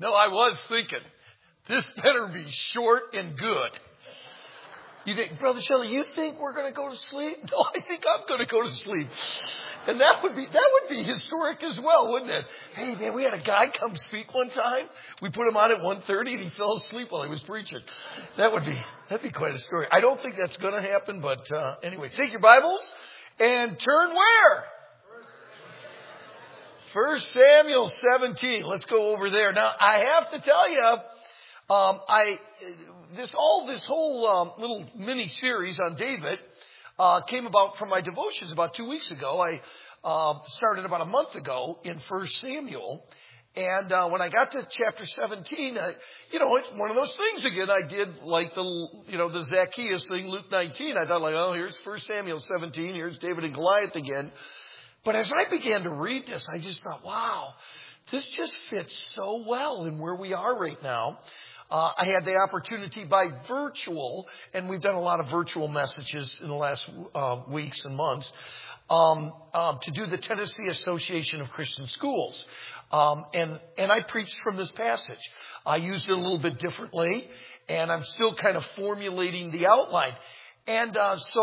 No, I was thinking, this better be short and good. You think, Brother Shelley, you think we're going to go to sleep? No, I think I'm going to go to sleep. And that would be historic as well, wouldn't it? Hey, man, we had a guy come speak one time. We put him on at 1:30 and he fell asleep while he was preaching. That'd be quite a story. I don't think that's going to happen, but anyway, take your Bibles and turn where? 1 Samuel 17. Let's go over there. Now, I have to tell you, this whole little mini series on David came about from my devotions about 2 weeks ago. I started about a month ago in 1 Samuel. And when I got to chapter 17, it's one of those things again. I did like the Zacchaeus thing, Luke 19. I thought here's 1 Samuel 17. Here's David and Goliath again. But as I began to read this, I just thought, wow, this just fits so well in where we are right now. I had the opportunity by virtual, and we've done a lot of virtual messages in the last weeks and months, to do the Tennessee Association of Christian Schools. And I preached from this passage. I used it a little bit differently, and I'm still kind of formulating the outline. And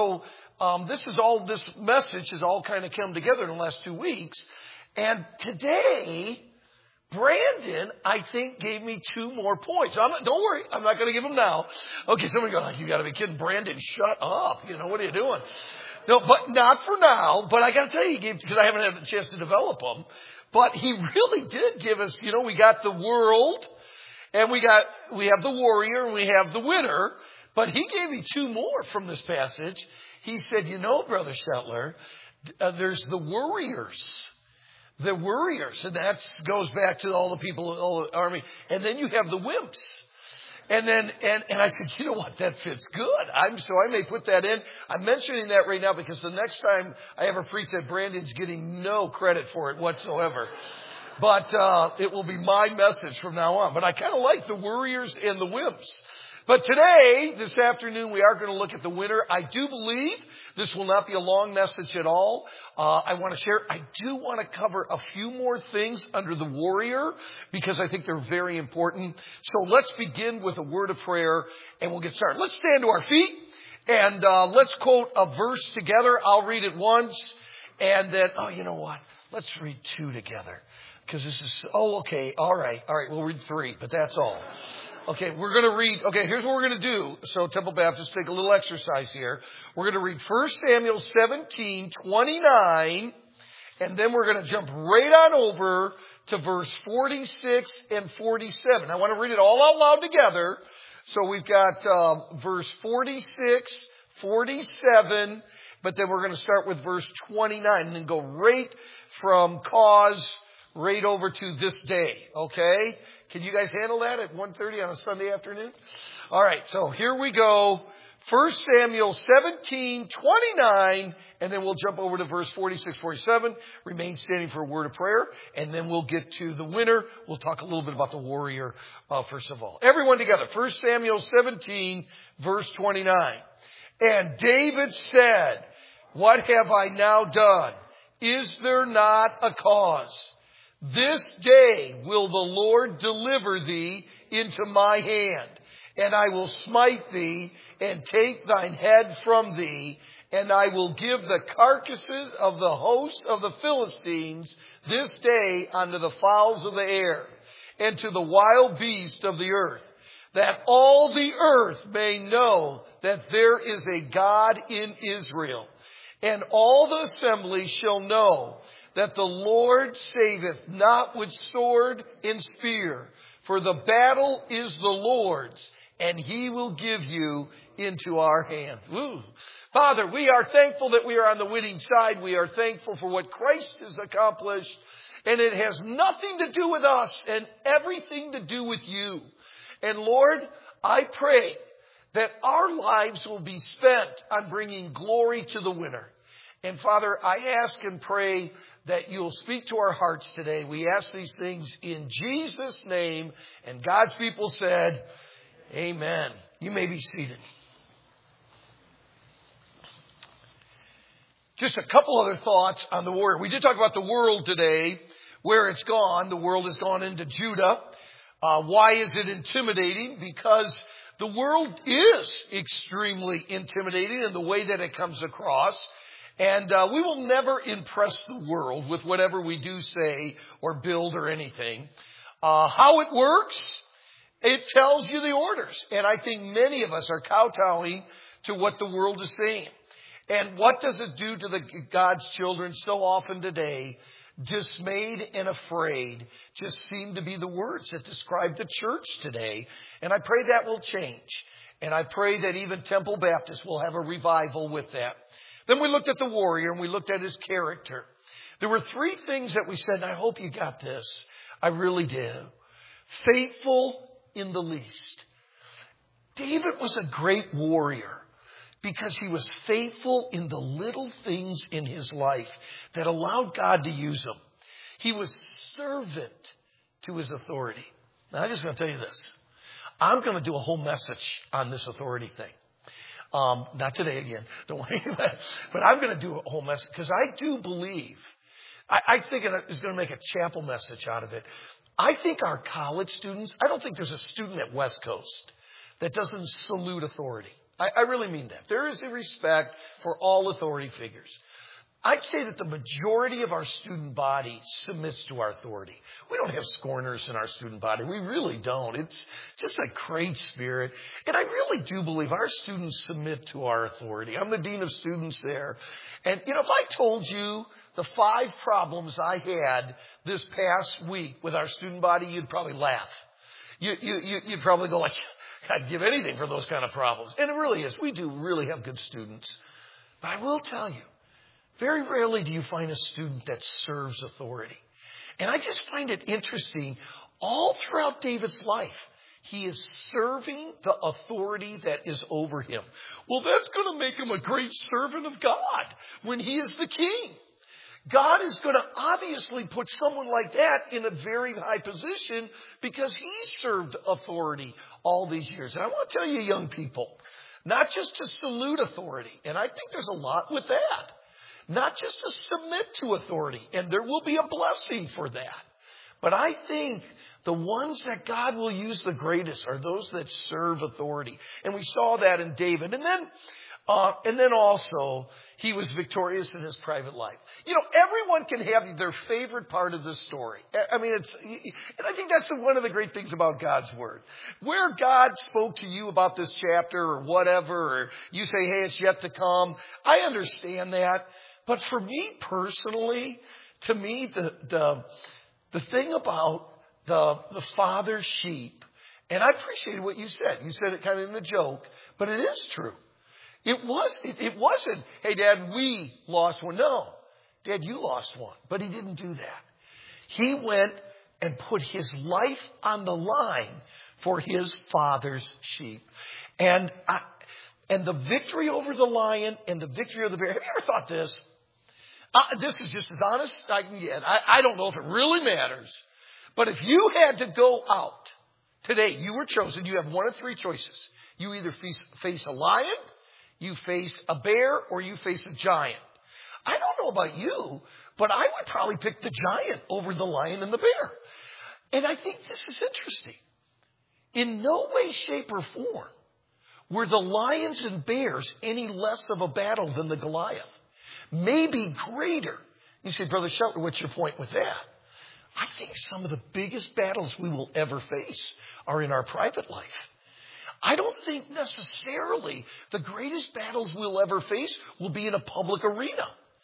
this message has all kind of come together in the last 2 weeks. And today, Brandon, I think, gave me 2 more points. Don't worry, I'm not going to give them now. Okay, somebody go, you got to be kidding. Brandon, shut up. What are you doing? No, but not for now. But I got to tell you, he gave, because I haven't had a chance to develop them. But he really did give us, we got the world, and we have the warrior, and we have the winner. But he gave me 2 more from this passage. He said, Brother Shetler, there's the worriers. The worriers. And that goes back to all the people, all the army. And then you have the wimps. And I said, you know what? That fits good. So I may put that in. I'm mentioning that right now because the next time I ever preach that, Brandon's getting no credit for it whatsoever. But it will be my message from now on. But I kind of like the worriers and the wimps. But today, this afternoon, we are going to look at the winner. I do believe this will not be a long message at all. I want to share. I do want to cover a few more things under the warrior because I think they're very important. So let's begin with a word of prayer and we'll get started. Let's stand to our feet and let's quote a verse together. I'll read it once and then, you know what? Let's read 2 together because this is, okay. All right. We'll read 3, but that's all. Okay, we're going to read, here's what we're going to do. So Temple Baptist, take a little exercise here. We're going to read 1 Samuel 17:29, and then we're going to jump right on over to verse 46 and 47. I want to read it all out loud together. So we've got verse 46, 47, but then we're going to start with verse 29 and then go right from cause right over to this day, okay? Can you guys handle that at 1:30 on a Sunday afternoon? All right, so here we go. 1 Samuel 17:29, and then we'll jump over to verse 46, 47. Remain standing for a word of prayer, and then we'll get to the winner. We'll talk a little bit about the warrior first of all. Everyone together. 1 Samuel 17, verse 29. And David said, what have I now done? Is there not a cause? This day will the Lord deliver thee into my hand, and I will smite thee and take thine head from thee, and I will give the carcasses of the host of the Philistines this day unto the fowls of the air, and to the wild beasts of the earth, that all the earth may know that there is a God in Israel. And all the assembly shall know that the Lord saveth not with sword and spear, for the battle is the Lord's, and he will give you into our hands. Woo. Father, we are thankful that we are on the winning side. We are thankful for what Christ has accomplished, and it has nothing to do with us and everything to do with you. And Lord, I pray that our lives will be spent on bringing glory to the winner. And Father, I ask and pray that you'll speak to our hearts today. We ask these things in Jesus' name. And God's people said, amen. You may be seated. Just a couple other thoughts on the warrior. We did talk about the world today, where it's gone. The world has gone into Judah. Why is it intimidating? Because the world is extremely intimidating in the way that it comes across. And we will never impress the world with whatever we do say or build or anything. How it works, it tells you the orders. And I think many of us are kowtowing to what the world is saying. And what does it do to God's children so often today? Dismayed and afraid just seem to be the words that describe the church today. And I pray that will change. And I pray that even Temple Baptist will have a revival with that. Then we looked at the warrior and we looked at his character. There were three things that we said, and I hope you got this. I really do. Faithful in the least. David was a great warrior because he was faithful in the little things in his life that allowed God to use him. He was servant to his authority. Now, I'm just going to tell you this. I'm going to do a whole message on this authority thing. Not today again. Don't worry about it. But I'm going to do a whole message because I do believe, I think it's going to make a chapel message out of it. I think our college students, I don't think there's a student at West Coast that doesn't salute authority. I really mean that. There is a respect for all authority figures. I'd say that the majority of our student body submits to our authority. We don't have scorners in our student body. We really don't. It's just a great spirit. And I really do believe our students submit to our authority. I'm the dean of students there. And, if I told you the 5 problems I had this past week with our student body, you'd probably laugh. You'd probably go like, I'd give anything for those kind of problems. And it really is. We do really have good students. But I will tell you, very rarely do you find a student that serves authority. And I just find it interesting, all throughout David's life, he is serving the authority that is over him. Well, that's going to make him a great servant of God when he is the king. God is going to obviously put someone like that in a very high position because he served authority all these years. And I want to tell you, young people, not just to salute authority, and I think there's a lot with that. Not just to submit to authority, and there will be a blessing for that. But I think the ones that God will use the greatest are those that serve authority. And we saw that in David. And then also, he was victorious in his private life. Everyone can have their favorite part of this story. I mean, and I think that's one of the great things about God's Word. Where God spoke to you about this chapter or whatever, or you say, hey, it's yet to come. I understand that. But for me personally, to me, the thing about the father's sheep, and I appreciated what you said. You said it kind of in a joke, but it is true. It wasn't, hey, Dad, we lost one. No, Dad, you lost one. But he didn't do that. He went and put his life on the line for his father's sheep. And the victory over the lion and the victory of the bear. Have you ever thought this? This is just as honest as I can get. I don't know if it really matters. But if you had to go out today, you were chosen, you have one of 3 choices. You either face a lion, you face a bear, or you face a giant. I don't know about you, but I would probably pick the giant over the lion and the bear. And I think this is interesting. In no way, shape, or form were the lions and bears any less of a battle than the Goliath. Maybe greater. You say, Brother Shelton, what's your point with that? I think some of the biggest battles we will ever face are in our private life. I don't think necessarily the greatest battles we'll ever face will be in a public arena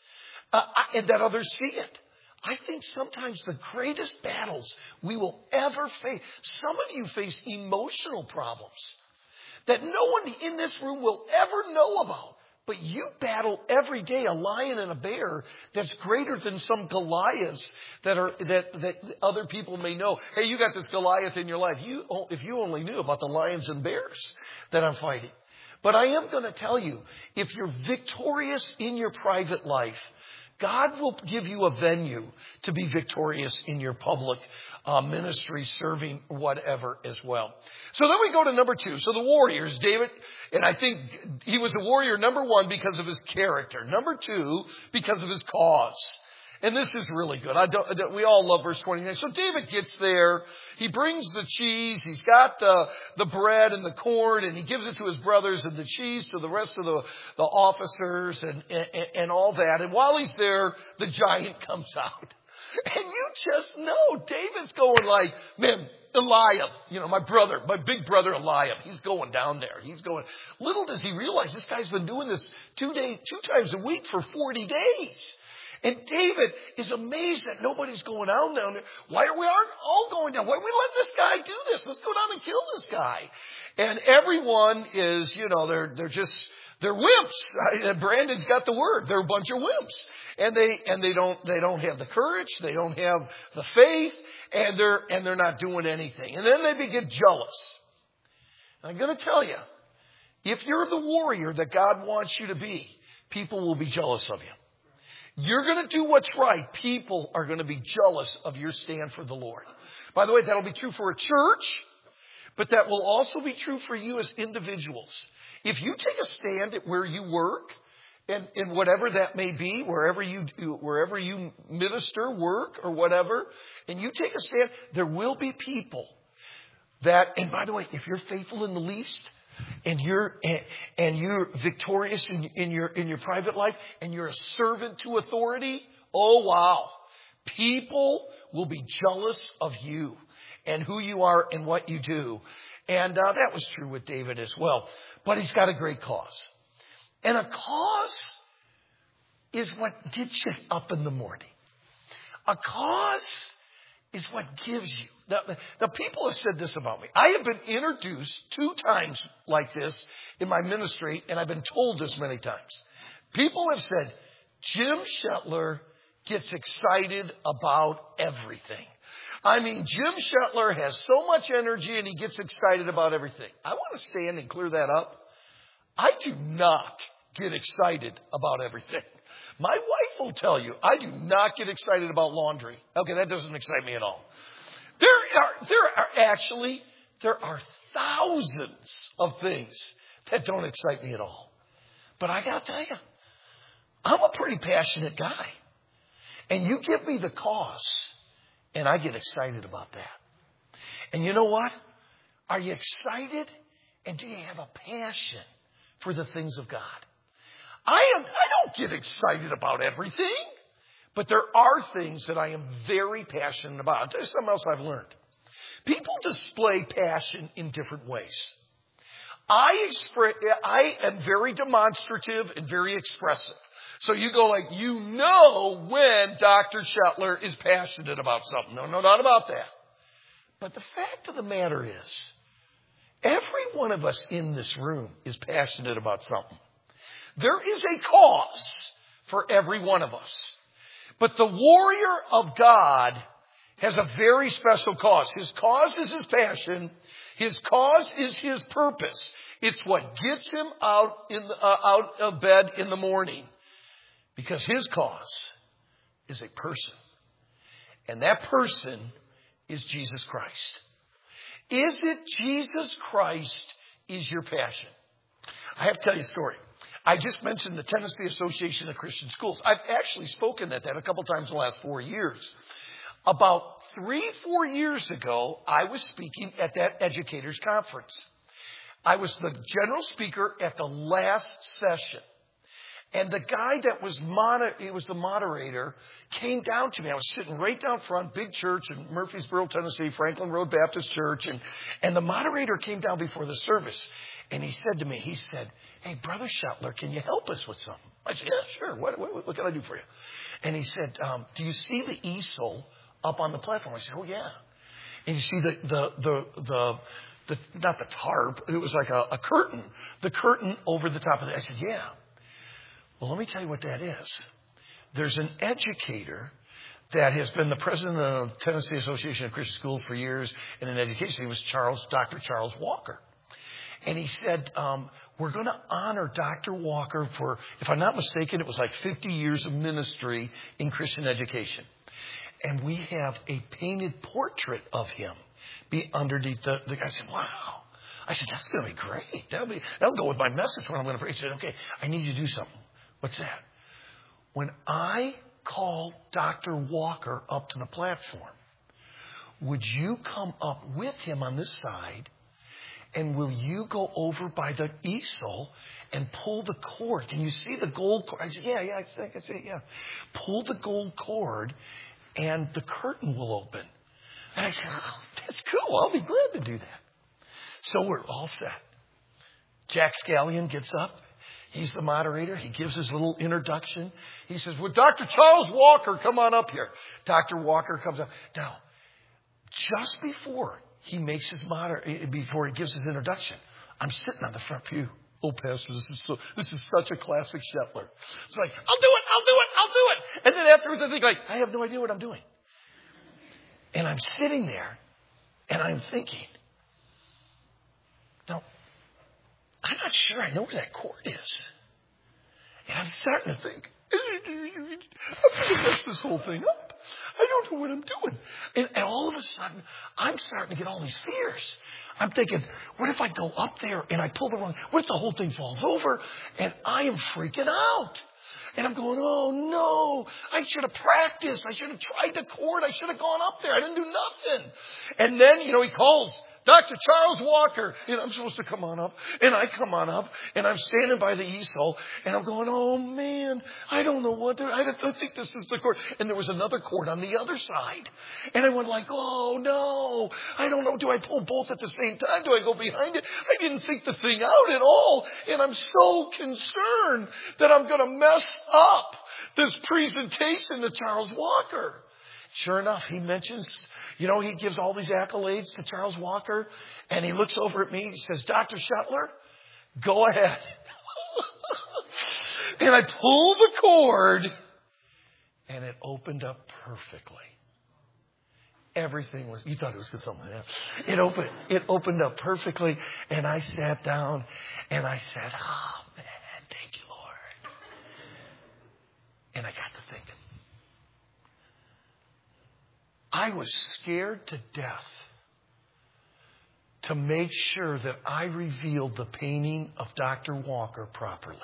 and that others see it. I think sometimes the greatest battles we will ever face, some of you face emotional problems that no one in this room will ever know about. But you battle every day a lion and a bear that's greater than some Goliaths that other people may know. Hey, you got this Goliath in your life. If you only knew about the lions and bears that I'm fighting. But I am going to tell you, if you're victorious in your private life, God will give you a venue to be victorious in your public ministry, serving, whatever as well. So then we go to number 2. So the warriors, David, and I think he was a warrior, number 1, because of his character. Number 2, because of his cause. And this is really good. We all love verse 29. So David gets there. He brings the cheese. He's got the bread and the corn, and he gives it to his brothers, and the cheese to the rest of the officers and all that. And while he's there, the giant comes out. And you just know David's going like, man, Eliab, my big brother Eliab, he's going down there. He's going. Little does he realize this guy's been doing this 2 times a week for 40 days. And David is amazed that nobody's going down there. Why aren't all going down? Why don't we let this guy do this? Let's go down and kill this guy. And everyone is, they're wimps. Brandon's got the word. They're a bunch of wimps. And they don't have the courage. They don't have the faith. And they're not doing anything. And then they begin jealous. And I'm going to tell you, if you're the warrior that God wants you to be, people will be jealous of you. You're going to do what's right. People are going to be jealous of your stand for the Lord. By the way, that'll be true for a church, but that will also be true for you as individuals. If you take a stand at where you work, and whatever that may be, wherever you minister, work, or whatever, and you take a stand, there will be people that, and by the way, if you're faithful in the least, and you're victorious in your private life, and you're a servant to authority, oh wow, people will be jealous of you and who you are and what you do. And that was true with David as well. But he's got a great cause. And a cause is what gets you up in the morning. A cause is what gives you. The people have said this about me. I have been introduced 2 times like this in my ministry, and I've been told this many times. People have said, Jim Shetler gets excited about everything. I mean, Jim Shetler has so much energy and he gets excited about everything. I want to stand and clear that up. I do not get excited about everything. My wife will tell you, I do not get excited about laundry. Okay, that doesn't excite me at all. There are thousands of things that don't excite me at all. But I got to tell you, I'm a pretty passionate guy. And you give me the cause, and I get excited about that. And you know what? Are you excited? And do you have a passion for the things of God? I don't get excited about everything, but there are things that I am very passionate about. I'll tell you something else I've learned. People display passion in different ways. I am very demonstrative and very expressive. So you go like, when Dr. Shetler is passionate about something. No doubt about that. But the fact of the matter is, every one of us in this room is passionate about something. There is a cause for every one of us. But the warrior of God has a very special cause. His cause is his passion. His cause is his purpose. It's what gets him out of bed in the morning. Because his cause is a person. And that person is Jesus Christ. Is it Jesus Christ is your passion? I have to tell you a story. I just mentioned the Tennessee Association of Christian Schools. I've actually spoken at that a couple times in the last 4 years. About 3-4 years ago, I was speaking at that educators conference. I was the general speaker at the last session. And the guy that was the moderator came down to me. I was sitting right down front, big church in Murfreesboro, Tennessee, Franklin Road Baptist Church. And the moderator came down before the service. And he said to me, hey, Brother Shetler, can you help us with something? I said, yeah, sure. What can I do for you? And he said, do you see the easel up on the platform? I said, oh, yeah. And you see not the tarp, it was like a curtain, the curtain over the top of it. I said, yeah. Well, let me tell you what that is. There's an educator that has been the president of the Tennessee Association of Christian Schools for years in education. He was Dr. Charles Walker. And he said, we're going to honor Dr. Walker for, if I'm not mistaken, it was like 50 years of ministry in Christian education. And we have a painted portrait of him be underneath the guy. I said, wow. I said, that's going to be great. That'll go with my message when I'm going to preach. He said, okay, I need you to do something. What's that? When I call Dr. Walker up to the platform. Would you come up with him on this side? And will you go over by the easel and pull the cord? Can you see the gold cord? I said, yeah, I can see it, yeah. Pull the gold cord and the curtain will open. And I said, oh, that's cool. I'll be glad to do that. So we're all set. Jack Scallion gets up. He's the moderator. He gives his little introduction. He says, "Would Dr. Charles Walker come on up here?" Dr. Walker comes up. Now, just before he makes his before he gives his introduction, I'm sitting on the front pew. Oh, Pastor, this is such a classic Shetler. It's like, I'll do it. And then afterwards I think I have no idea what I'm doing. And I'm sitting there and I'm thinking, no, I'm not sure I know where that cord is. And I'm starting to think, I'm going to mess this whole thing up. I don't know what I'm doing. And all of a sudden, I'm starting to get all these fears. I'm thinking, what if I go up there and I pull the wrong, what if the whole thing falls over? And I am freaking out. And I'm going, oh no, I should have practiced. I should have tried the cord. I should have gone up there. I didn't do nothing. And then, he calls Dr. Charles Walker. And I'm supposed to come on up. And I come on up. And I'm standing by the easel. And I'm going, oh man, I don't know what I don't think this is the cord. And there was another cord on the other side. And I went like, oh no, I don't know. Do I pull both at the same time? Do I go behind it? I didn't think the thing out at all. And I'm so concerned that I'm going to mess up this presentation to Charles Walker. Sure enough, he mentions, he gives all these accolades to Charles Walker, and he looks over at me, he says, Dr. Shetler, go ahead. And I pulled the cord, and it opened up perfectly. Everything was, you thought it was good something. Yeah. It opened up perfectly, and I sat down, and I said, oh man, thank you, Lord. And I got to thinking. I was scared to death to make sure that I revealed the painting of Dr. Walker properly.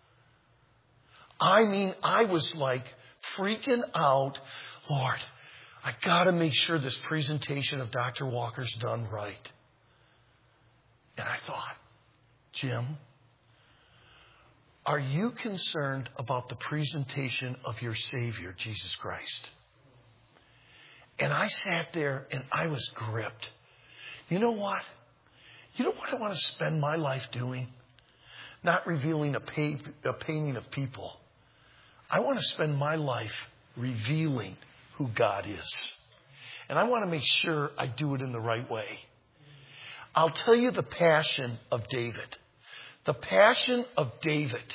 I mean, I was like freaking out. Lord, I got to make sure this presentation of Dr. Walker's done right. And I thought, Jim, are you concerned about the presentation of your Savior, Jesus Christ? And I sat there and I was gripped. You know what? You know what I want to spend my life doing? Not revealing a painting of people. I want to spend my life revealing who God is. And I want to make sure I do it in the right way. I'll tell you the passion of David. The passion of David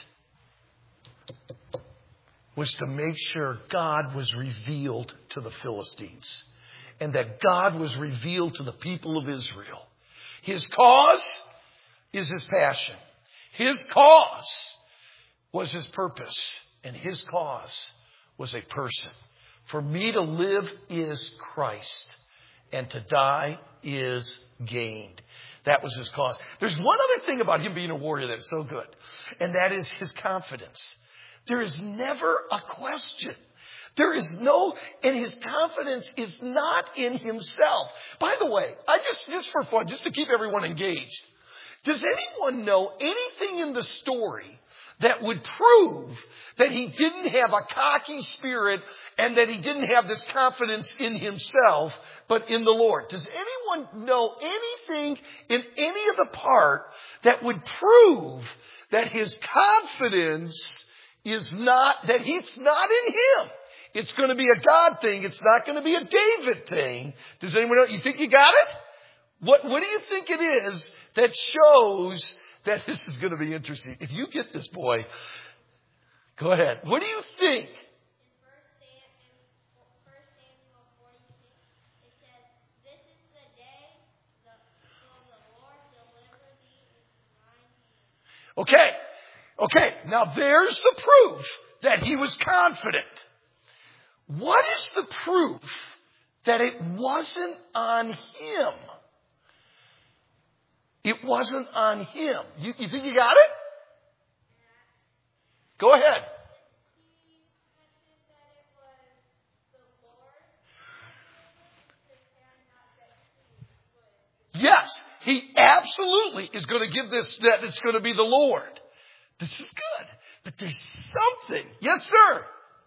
was to make sure God was revealed to the Philistines and that God was revealed to the people of Israel. His cause is his passion. His cause was his purpose, and his cause was a person. For me to live is Christ, and to die is gained. That was his cause. There's one other thing about him being a warrior that's so good, and that is his confidence. There is never a question. There is and his confidence is not in himself. By the way, just for fun, just to keep everyone engaged, does anyone know anything in the story that would prove that he didn't have a cocky spirit and that he didn't have this confidence in himself, but in the Lord? Does anyone know anything in any of the part that would prove that his confidence is not, that he's not in him? It's going to be a God thing. It's not going to be a David thing. Does anyone know? You think you got it? What do you think it is that shows that this is going to be interesting? If you get this, boy, go ahead. What do you think? In 1 Samuel 46, it says, "This is the day the Lord delivered thee into mine hand." Okay. Now there's the proof that he was confident. What is the proof that it wasn't on him? It wasn't on him. You think you got it? Go ahead. He mentioned that it was absolutely is going to give this, that it's going to be the Lord. This is good. But there's something. Yes, sir.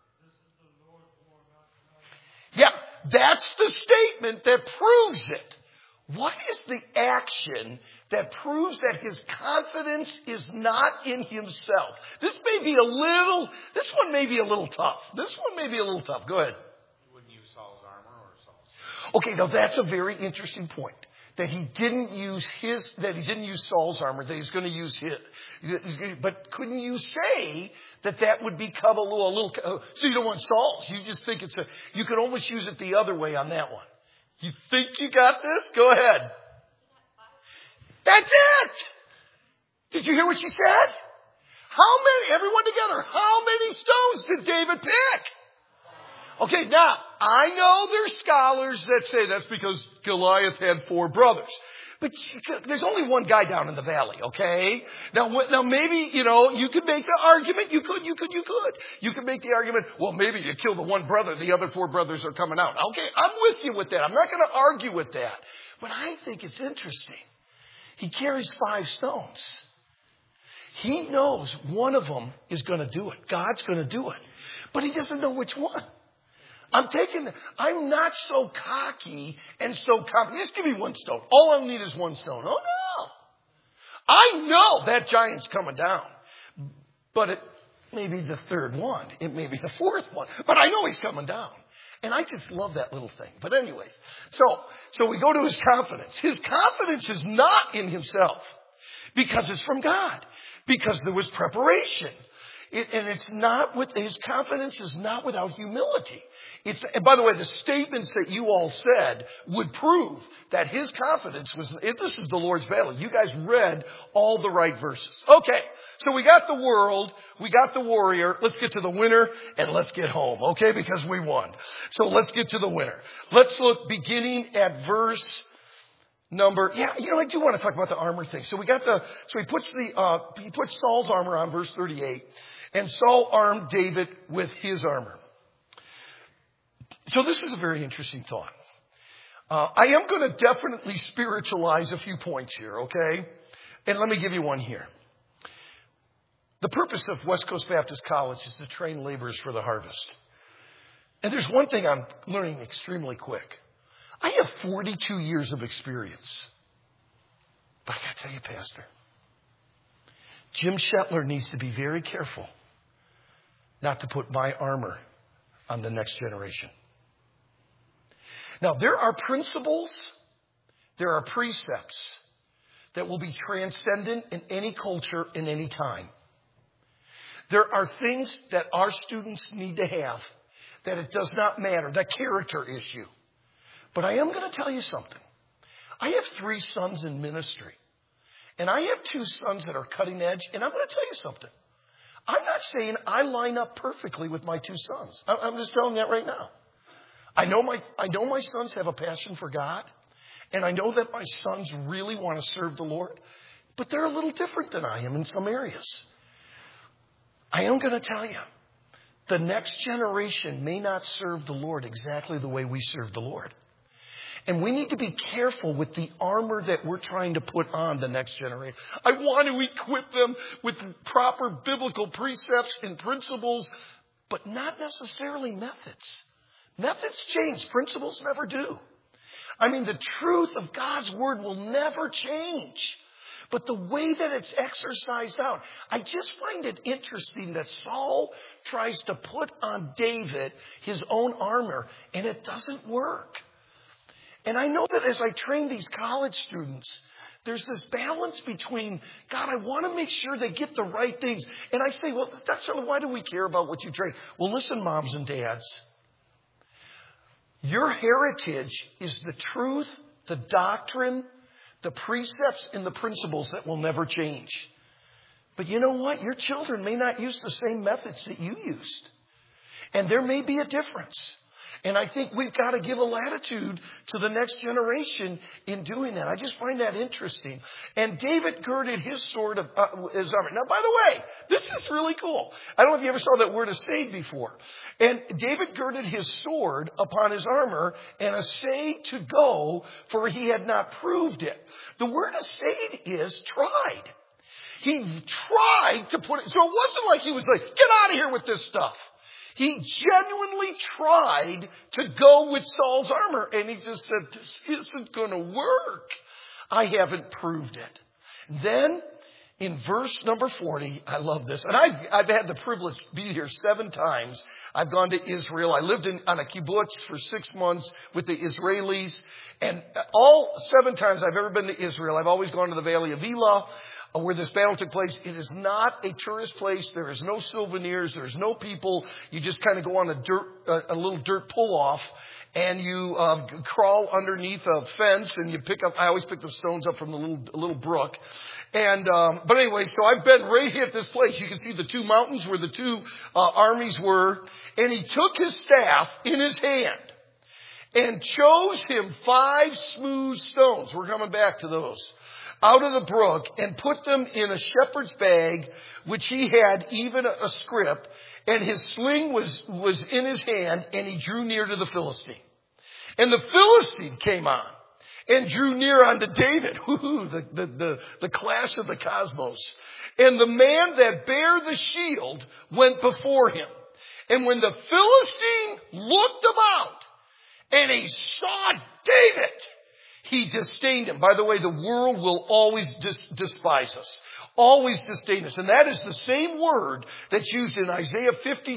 Yeah, that's the statement that proves it. What is the action that proves that his confidence is not in himself? This one may be a little tough. Go ahead. He wouldn't use Saul's armor or Saul's. Okay, now that's a very interesting point. That he didn't use Saul's armor, that he's going to use his. But couldn't you say that would become a little, so you don't want Saul's. You just think you could almost use it the other way on that one. You think you got this? Go ahead. That's it! Did you hear what she said? Everyone together, how many stones did David pick? Okay, now, I know there's scholars that say that's because Goliath had 4 brothers. But there's only one guy down in the valley, okay? Now maybe, you could make the argument. You could. You could make the argument, well, maybe you kill the one brother, the other 4 brothers are coming out. Okay, I'm with you with that. I'm not going to argue with that. But I think it's interesting. He carries 5 stones. He knows one of them is going to do it. God's going to do it. But he doesn't know which one. I'm not so cocky and so confident. Just give me 1 stone. All I need is 1 stone. Oh, no. I know that giant's coming down. But it may be the 3rd one. It may be the 4th one. But I know he's coming down. And I just love that little thing. But anyways, so we go to his confidence. His confidence is not in himself because it's from God. Because there was preparation. His confidence is not without humility. And by the way, the statements that you all said would prove that his confidence was, this is the Lord's battle. You guys read all the right verses. Okay, so we got the world, we got the warrior. Let's get to the winner and let's get home, okay? Because we won. So let's get to the winner. Let's look beginning at verse number, I do want to talk about the armor thing. So he puts Saul's armor on, verse 38. And Saul armed David with his armor. So this is a very interesting thought. I am going to definitely spiritualize a few points here, okay? And let me give you one here. The purpose of West Coast Baptist College is to train laborers for the harvest. And there's one thing I'm learning extremely quick. I have 42 years of experience. But I got to tell you, Pastor, Jim Shetler needs to be very careful not to put my armor on the next generation. Now, there are principles, there are precepts that will be transcendent in any culture, in any time. There are things that our students need to have that it does not matter, the character issue. But I am going to tell you something. I have 3 sons in ministry. And I have 2 sons that are cutting edge. And I'm going to tell you something. I'm not saying I line up perfectly with my 2 sons. I'm just telling you that right now. I know my sons have a passion for God. And I know that my sons really want to serve the Lord. But they're a little different than I am in some areas. I am going to tell you. The next generation may not serve the Lord exactly the way we serve the Lord. And we need to be careful with the armor that we're trying to put on the next generation. I want to equip them with proper biblical precepts and principles, but not necessarily methods. Methods change. Principles never do. I mean, the truth of God's word will never change. But the way that it's exercised out, I just find it interesting that Saul tries to put on David his own armor, and it doesn't work. And I know that as I train these college students, there's this balance between, God, I want to make sure they get the right things. And I say, well, why do we care about what you train? Well, listen, moms and dads. Your heritage is the truth, the doctrine, the precepts, and the principles that will never change. But you know what? Your children may not use the same methods that you used. And there may be a difference. And I think we've got to give a latitude to the next generation in doing that. I just find that interesting. And David girded his sword of his armor. Now, by the way, this is really cool. I don't know if you ever saw that word assayed before. And David girded his sword upon his armor and assayed to go, for he had not proved it. The word assayed is tried. He tried to put it, so it wasn't like he was like, get out of here with this stuff. He genuinely tried to go with Saul's armor, and he just said, this isn't going to work. I haven't proved it. Then, in verse number 40, I love this. And I've had the privilege to be here 7 times. I've gone to Israel. I lived on a kibbutz for 6 months with the Israelis. And all 7 times I've ever been to Israel, I've always gone to the Valley of Elah, where this battle took place. It is not a tourist place. There is no souvenirs. There's no people. You just kind of go on a little dirt pull-off, and you crawl underneath a fence, and you I always pick the stones up from the little brook. And but anyway, so I've been right here at this place. You can see the 2 mountains where the 2 armies were. And he took his staff in his hand and chose him 5 smooth stones. We're coming back to those. Out of the brook, and put them in a shepherd's bag, which he had even a scrip, and his sling was in his hand, and he drew near to the Philistine. And the Philistine came on and drew near unto David. The clash of the cosmos. And the man that bare the shield went before him. And when the Philistine looked about, and he saw David, he disdained him. By the way, the world will always despise us. Always disdain us. And that is the same word that's used in Isaiah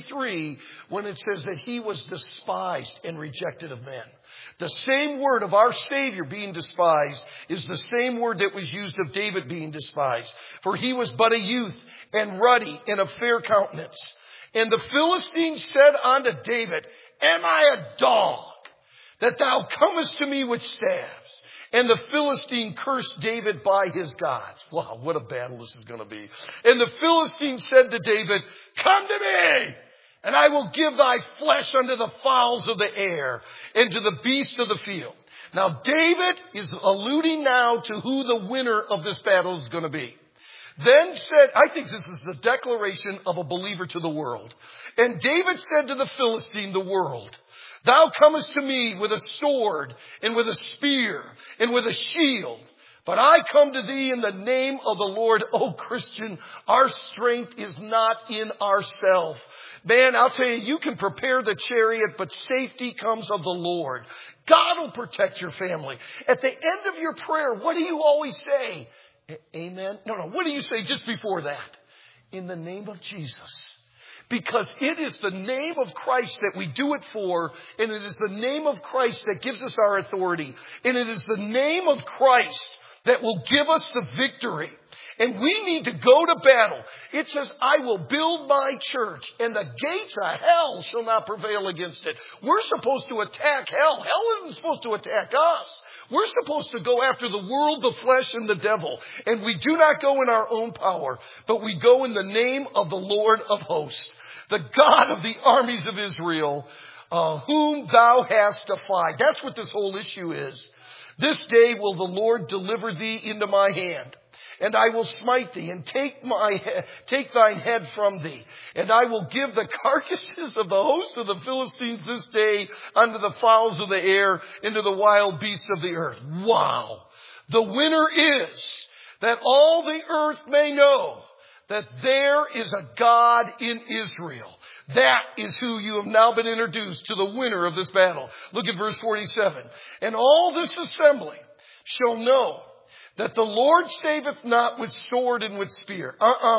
53 when it says that he was despised and rejected of men. The same word of our Savior being despised is the same word that was used of David being despised. For he was but a youth and ruddy and of fair countenance. And the Philistine said unto David, Am I a dog, that thou comest to me with staves? And the Philistine cursed David by his gods. Wow, what a battle this is going to be. And the Philistine said to David, Come to me, and I will give thy flesh unto the fowls of the air, and to the beasts of the field. Now David is alluding now to who the winner of this battle is going to be. Then said, I think this is the declaration of a believer to the world. And David said to the Philistine, the world, Thou comest to me with a sword and with a spear and with a shield. But I come to thee in the name of the Lord. Oh, Christian, our strength is not in ourselves. Man, I'll tell you, you can prepare the chariot, but safety comes of the Lord. God will protect your family. At the end of your prayer, what do you always say? Amen? No. What do you say just before that? In the name of Jesus. Because it is the name of Christ that we do it for, and it is the name of Christ that gives us our authority, and it is the name of Christ that will give us the victory. And we need to go to battle. It says, I will build my church, and the gates of hell shall not prevail against it. We're supposed to attack hell. Hell isn't supposed to attack us. We're supposed to go after the world, the flesh, and the devil. And we do not go in our own power, but we go in the name of the Lord of hosts, the God of the armies of Israel, whom thou hast defied. That's what this whole issue is. This day will the Lord deliver thee into my hand. And I will smite thee, and take thine head from thee. And I will give the carcasses of the host of the Philistines this day unto the fowls of the air, and to the wild beasts of the earth. Wow. The winner is that all the earth may know that there is a God in Israel. That is who you have now been introduced to, the winner of this battle. Look at verse 47. And all this assembly shall know that the Lord saveth not with sword and with spear.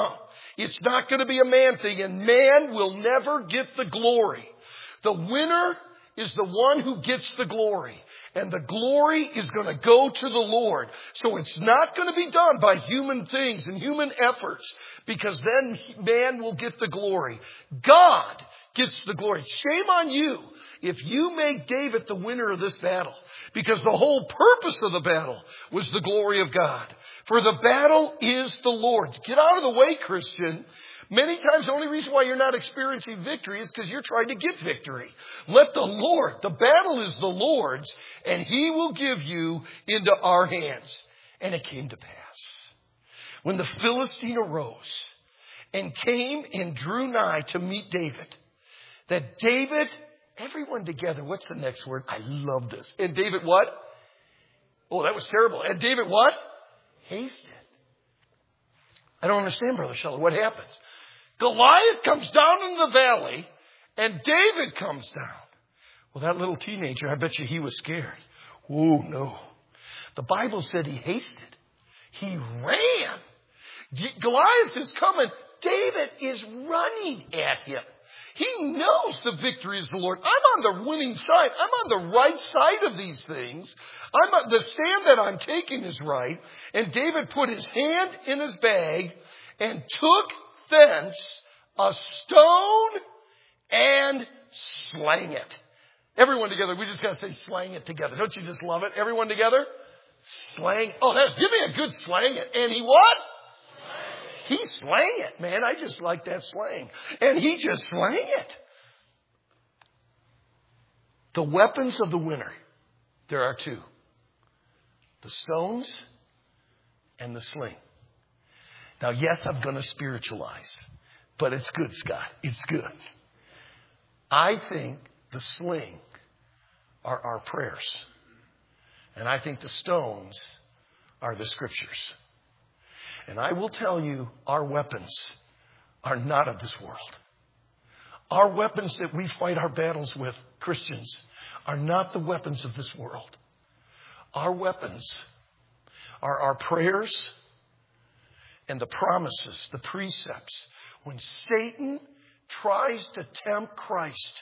It's not going to be a man thing, and man will never get the glory. The winner is the one who gets the glory. And the glory is going to go to the Lord. So it's not going to be done by human things and human efforts, because then man will get the glory. God gets the glory. Shame on you if you make David the winner of this battle, because the whole purpose of the battle was the glory of God. For the battle is the Lord's. Get out of the way, Christian. Many times the only reason why you're not experiencing victory is because you're trying to get victory. Let the Lord, the battle is the Lord's, and He will give you into our hands. And it came to pass, when the Philistine arose and came and drew nigh to meet David, that David, everyone together, what's the next word? I love this. And David what? Oh, that was terrible. And David what? Hasted. I don't understand, Brother Sheldon. What happens? Goliath comes down in the valley, and David comes down. Well, that little teenager, I bet you he was scared. Oh, no. The Bible said he hasted. He ran. Goliath is coming. David is running at him. He knows the victory is the Lord. I'm on the winning side. I'm on the right side of these things. The stand that I'm taking is right. And David put his hand in his bag and took thence a stone and slang it. Everyone together. We just got to say slang it together. Don't you just love it? Everyone together? Slang. Oh, give me a good slang it. And he what? He slang it, man. I just like that slang. And he just slang it. The weapons of the winner, there are two. The stones and the sling. Now, yes, I'm going to spiritualize. But it's good, Scott. It's good. I think the sling are our prayers. And I think the stones are the scriptures. And I will tell you, our weapons are not of this world. Our weapons that we fight our battles with, Christians, are not the weapons of this world. Our weapons are our prayers and the promises, the precepts. When Satan tries to tempt Christ,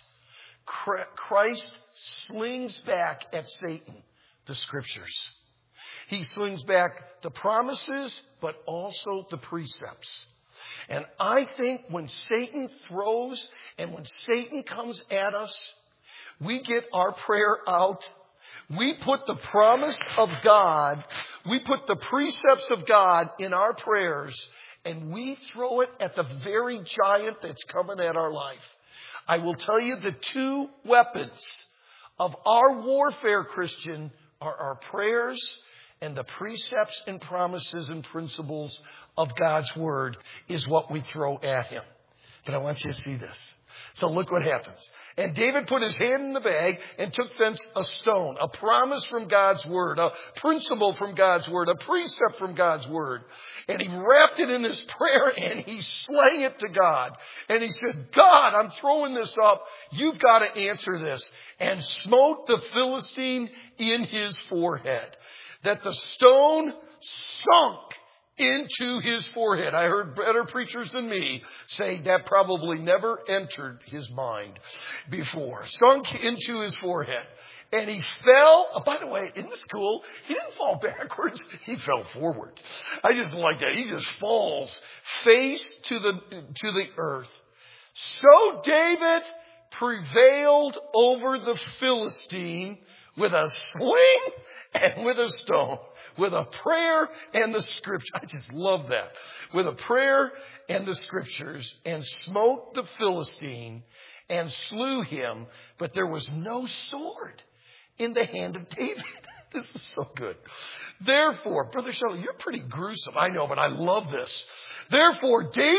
Christ slings back at Satan the scriptures. He slings back the promises, but also the precepts. And I think when Satan throws and when Satan comes at us, we get our prayer out. We put the promise of God, we put the precepts of God in our prayers, and we throw it at the very giant that's coming at our life. I will tell you the two weapons of our warfare, Christian, are our prayers and the precepts and promises and principles of God's Word is what we throw at Him. But I want you to see this. So look what happens. And David put his hand in the bag and took thence a stone, a promise from God's Word, a principle from God's Word, a precept from God's Word. And he wrapped it in his prayer and he slang it to God. And he said, God, I'm throwing this up. You've got to answer this. And smote the Philistine in his forehead, that the stone sunk into his forehead. I heard better preachers than me say that probably never entered his mind before. Sunk into his forehead. And he fell. Oh, by the way, isn't this cool? He didn't fall backwards. He fell forward. I just like that. He just falls face to the earth. So David prevailed over the Philistine with a sling and with a stone, with a prayer and the scripture. I just love that. With a prayer and the scriptures, and smote the Philistine and slew him, but there was no sword in the hand of David. This is so good. Therefore, Brother Shelley, you're pretty gruesome. I know, but I love this. Therefore, David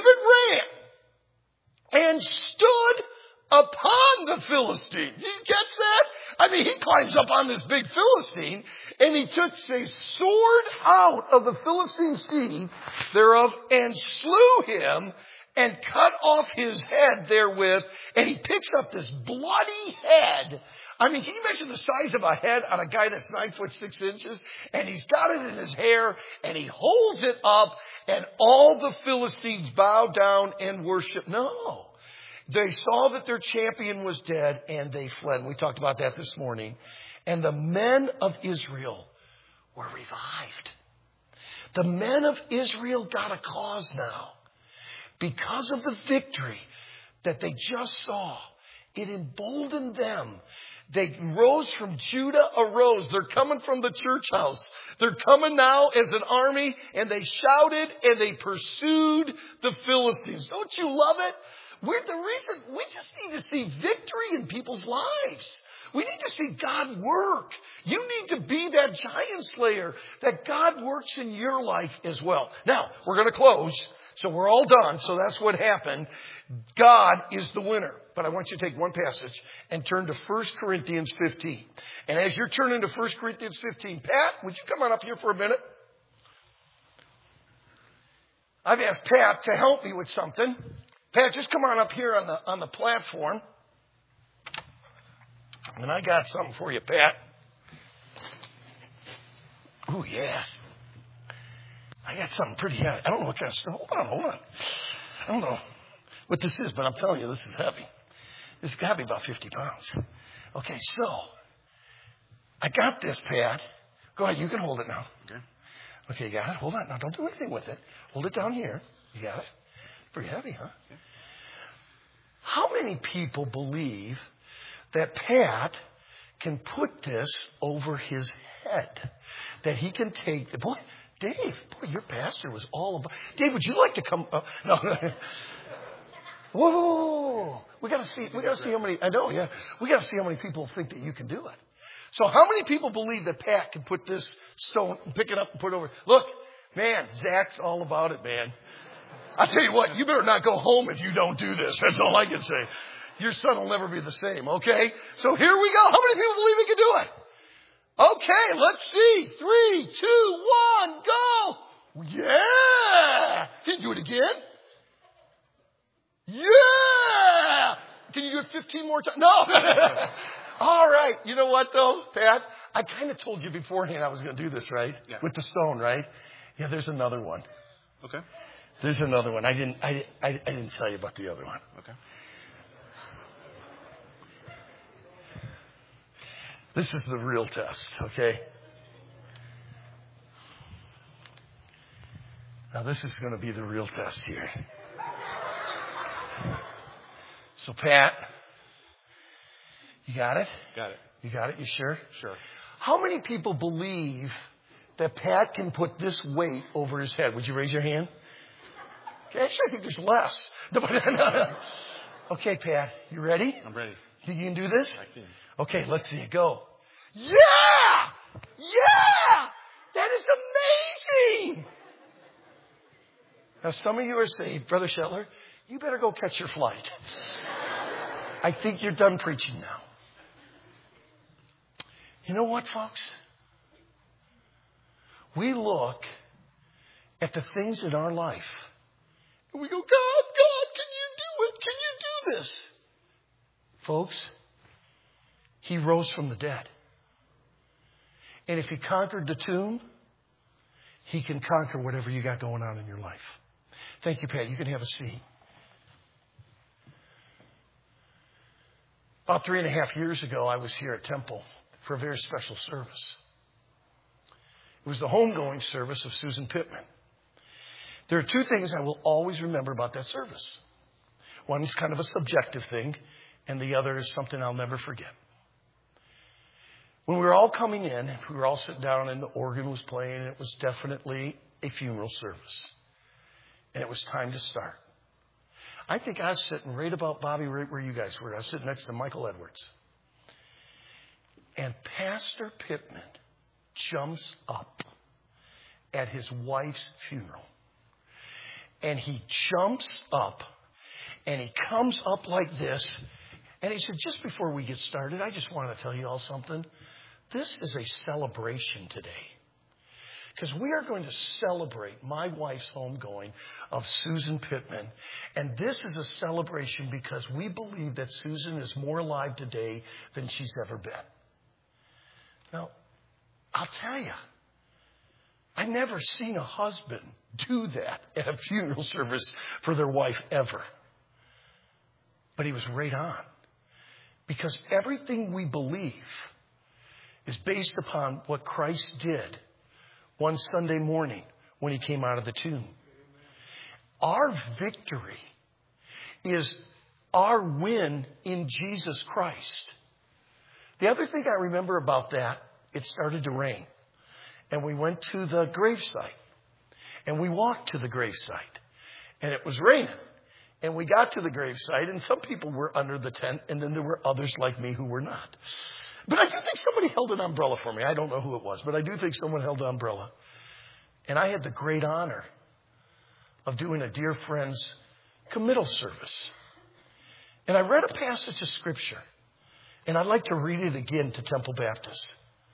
ran and stood upon the Philistine. You catch that? I mean, he climbs up on this big Philistine, and he took a sword out of the Philistine's teeth thereof, and slew him, and cut off his head therewith. And he picks up this bloody head. I mean, can you imagine the size of a head on a guy that's 9'6"? And he's got it in his hair, and he holds it up, and all the Philistines bow down and worship. No. They saw that their champion was dead, and they fled. And we talked about that this morning. And the men of Israel were revived. The men of Israel got a cause now because of the victory that they just saw it emboldened them. They rose from Judah, arose. They're coming from the church house. They're coming now as an army, and they shouted and they pursued the Philistines. Don't you love it? We just need to see victory in people's lives. We need to see God work. You need to be that giant slayer, that God works in your life as well. Now, we're going to close. So we're all done. So that's what happened. God is the winner. But I want you to take one passage and turn to 1 Corinthians 15. And as you're turning to 1 Corinthians 15, Pat, would you come on up here for a minute? I've asked Pat to help me with something. Pat, just come on up here on the platform. And I got something for you, Pat. Oh, yeah. I got something pretty heavy. I don't know what kind of stuff. Hold on. I don't know what this is, but I'm telling you, this is heavy. This has got to be about 50 pounds. Okay, so I got this, Pat. Go ahead. You can hold it now. Okay, you got it? Hold on. Now, don't do anything with it. Hold it down here. You got it? Pretty heavy, huh? Okay. How many people believe that Pat can put this over his head? That he can take the... Boy, Dave, your pastor was all about... Dave, would you like to come... No. Whoa. We got to see how many... I know, yeah. We got to see how many people think that you can do it. So how many people believe that Pat can put this stone, pick it up and put it over? Look, man, Zach's all about it, man. I'll tell you what, you better not go home if you don't do this. That's all I can say. Your son will never be the same, okay? So here we go. How many people believe he can do it? Okay, let's see. 3, 2, 1, go. Yeah. Can you do it again? Yeah. Can you do it 15 more times? No. All right. You know what, though, Pat? I kind of told you beforehand I was going to do this, right? Yeah. With the stone, right? Yeah, there's another one. Okay. There's another one. I didn't tell you about the other one. Okay. This is the real test, okay? Now, this is going to be the real test here. So, Pat, you got it? Got it. You got it? You sure? Sure. How many people believe that Pat can put this weight over his head? Would you raise your hand? Okay, actually, I think there's less. No. Okay, Pat, you ready? I'm ready. Think you can do this? I can. Okay, let's see it go. Yeah! Yeah! That is amazing! Now, some of you are saying, Brother Shetler, you better go catch your flight. I think you're done preaching now. You know what, folks? We look at the things in our life, and we go, God, can you do it? Can you do this? Folks, He rose from the dead. And if He conquered the tomb, He can conquer whatever you got going on in your life. Thank you, Pat. You can have a seat. About 3.5 years ago, I was here at Temple for a very special service. It was the homegoing service of Susan Pittman. There are two things I will always remember about that service. One is kind of a subjective thing, and the other is something I'll never forget. When we were all coming in, we were all sitting down and the organ was playing, and it was definitely a funeral service. And it was time to start. I think I was sitting right about, Bobby, right where you guys were. I was sitting next to Michael Edwards. And Pastor Pittman jumps up at his wife's funeral. And he jumps up and he comes up like this. And he said, just before we get started, I just want to tell you all something. This is a celebration today. Because we are going to celebrate my wife's homegoing of Susan Pittman. And this is a celebration because we believe that Susan is more alive today than she's ever been. Now, I'll tell you, I've never seen a husband do that at a funeral service for their wife ever. But he was right on. Because everything we believe is based upon what Christ did one Sunday morning when He came out of the tomb. Our victory is our win in Jesus Christ. The other thing I remember about that, it started to rain. And we went to the gravesite. And we walked to the gravesite. And it was raining. And we got to the gravesite, and some people were under the tent, and then there were others like me who were not. But I do think somebody held an umbrella for me. I don't know who it was, but I do think someone held an umbrella. And I had the great honor of doing a dear friend's committal service. And I read a passage of Scripture, and I'd like to read it again to Temple Baptist.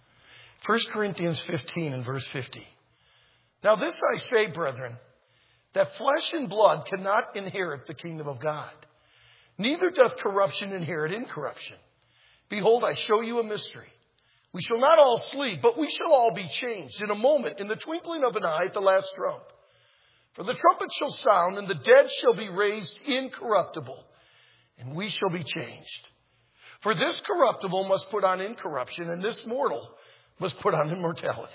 1 Corinthians 15 and verse 50. Now this I say, brethren, that flesh and blood cannot inherit the kingdom of God. Neither doth corruption inherit incorruption. Behold, I show you a mystery. We shall not all sleep, but we shall all be changed in a moment, in the twinkling of an eye at the last trump. For the trumpet shall sound, and the dead shall be raised incorruptible, and we shall be changed. For this corruptible must put on incorruption, and this mortal must put on immortality.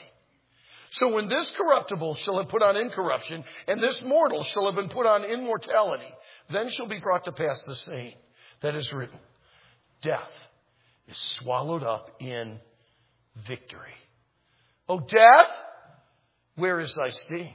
So when this corruptible shall have put on incorruption, and this mortal shall have been put on immortality, then shall be brought to pass the saying that is written, death is swallowed up in victory. O death, where is thy sting?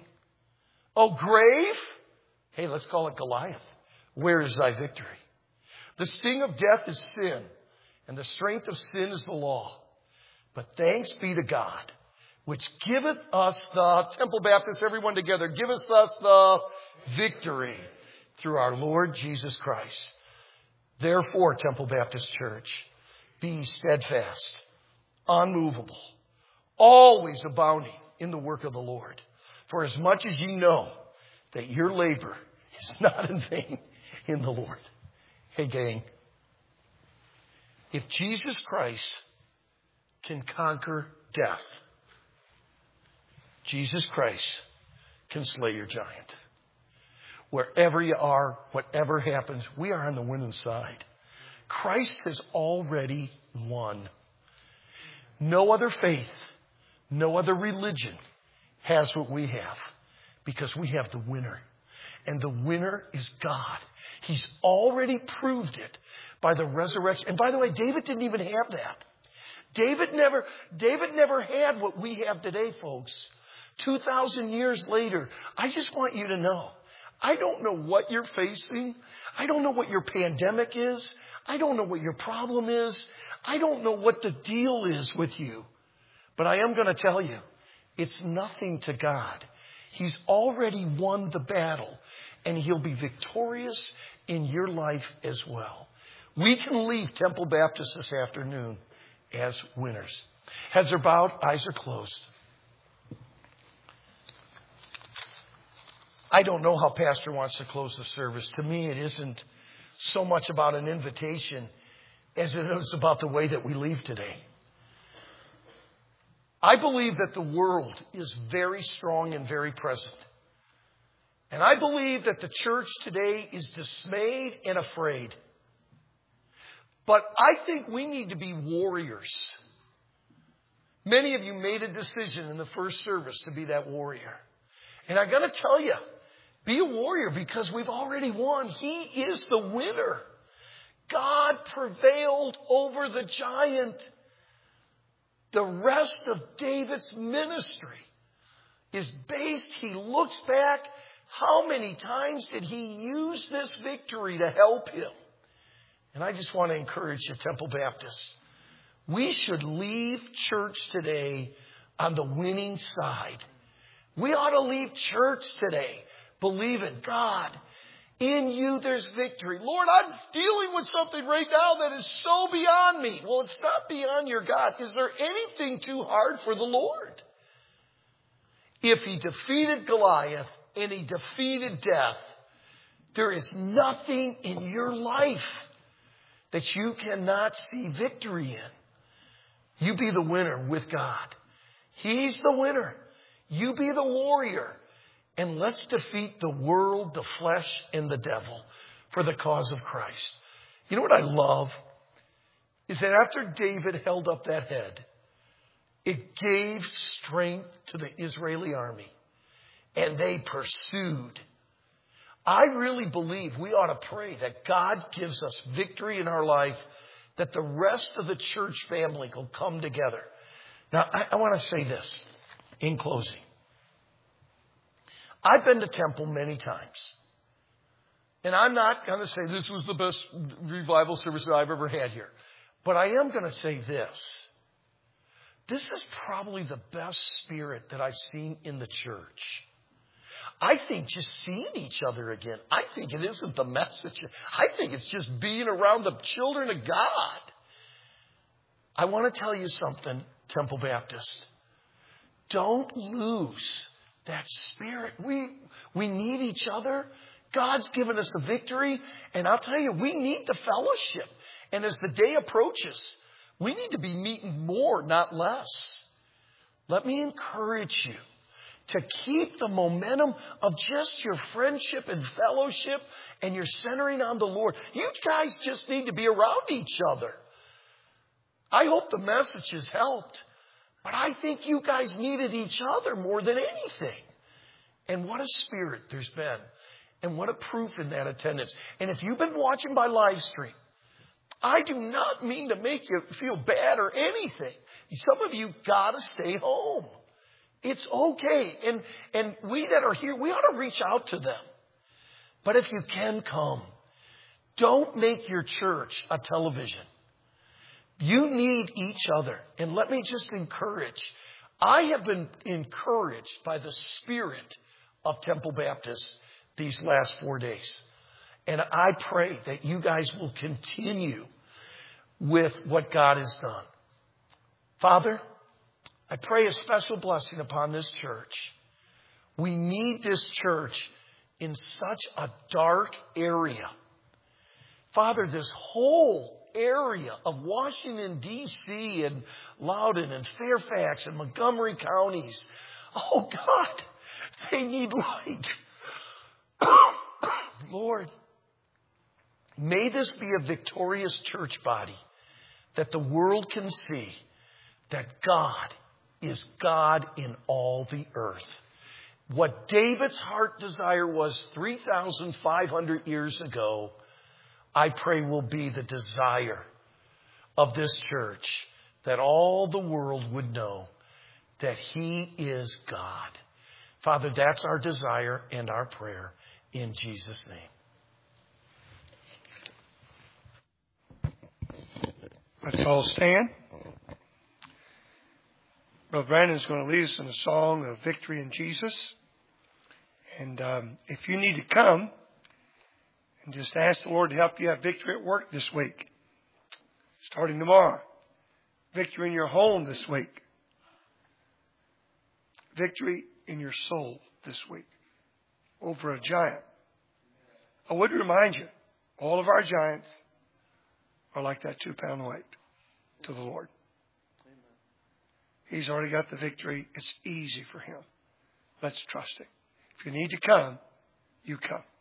O grave, hey, let's call it Goliath, where is thy victory? The sting of death is sin, and the strength of sin is the law. But thanks be to God, which giveth us the, Temple Baptist, everyone together, giveth us the victory through our Lord Jesus Christ. Therefore, Temple Baptist Church, be steadfast, unmovable, always abounding in the work of the Lord. For as much as ye know that your labor is not in vain in the Lord. Hey, gang, if Jesus Christ can conquer death, Jesus Christ can slay your giant. Wherever you are, whatever happens, we are on the winning side. Christ has already won. No other faith, no other religion has what we have, because we have the winner. And the winner is God. He's already proved it by the resurrection. And by the way, David didn't even have that. David never had what we have today, folks. 2,000 years later, I just want you to know, I don't know what you're facing. I don't know what your pandemic is. I don't know what your problem is. I don't know what the deal is with you. But I am going to tell you, it's nothing to God. He's already won the battle, and He'll be victorious in your life as well. We can leave Temple Baptist this afternoon as winners. Heads are bowed, eyes are closed. I don't know how Pastor wants to close the service. To me, it isn't so much about an invitation as it is about the way that we leave today. I believe that the world is very strong and very present. And I believe that the church today is dismayed and afraid. But I think we need to be warriors. Many of you made a decision in the first service to be that warrior. And I'm going to tell you, be a warrior because we've already won. He is the winner. God prevailed over the giant. The rest of David's ministry is based, he looks back, how many times did he use this victory to help him? And I just want to encourage you, Temple Baptists, we should leave church today on the winning side. We ought to leave church today believing, God, in you there's victory. Lord, I'm dealing with something right now that is so beyond me. Well, it's not beyond your God. Is there anything too hard for the Lord? If He defeated Goliath and He defeated death, there is nothing in your life that you cannot see victory in. You be the winner with God. He's the winner. You be the warrior. And let's defeat the world, the flesh, and the devil for the cause of Christ. You know what I love? Is that after David held up that head, it gave strength to the Israeli army. And they pursued. I really believe we ought to pray that God gives us victory in our life, that the rest of the church family will come together. Now, I want to say this in closing. I've been to Temple many times. And I'm not going to say this was the best revival service I've ever had here. But I am going to say this. This is probably the best spirit that I've seen in the church. I think just seeing each other again. I think it isn't the message. I think it's just being around the children of God. I want to tell you something, Temple Baptist. Don't lose that spirit. We need each other. God's given us a victory. And I'll tell you, we need the fellowship. And as the day approaches, we need to be meeting more, not less. Let me encourage you to keep the momentum of just your friendship and fellowship and your centering on the Lord. You guys just need to be around each other. I hope the message has helped. But I think you guys needed each other more than anything. And what a spirit there's been. And what a proof in that attendance. And if you've been watching by live stream, I do not mean to make you feel bad or anything. Some of you got to stay home. It's okay. And we that are here, we ought to reach out to them. But if you can come, don't make your church a television. You need each other. And let me just encourage. I have been encouraged by the spirit of Temple Baptist these last 4 days. And I pray that you guys will continue with what God has done. Father, I pray a special blessing upon this church. We need this church in such a dark area. Father, this whole area of Washington, D.C. and Loudoun and Fairfax and Montgomery counties, oh God, they need light. Lord, may this be a victorious church body that the world can see that God is God in all the earth. What David's heart desire was 3,500 years ago, I pray will be the desire of this church, that all the world would know that He is God. Father, that's our desire and our prayer in Jesus' name. Let's all stand. Brother Brandon's going to lead us in a song of victory in Jesus. And if you need to come and just ask the Lord to help you have victory at work this week, starting tomorrow, victory in your home this week, victory in your soul this week over a giant. I would remind you, all of our giants are like that 2-pound weight to the Lord. He's already got the victory. It's easy for Him. Let's trust Him. If you need to come, you come.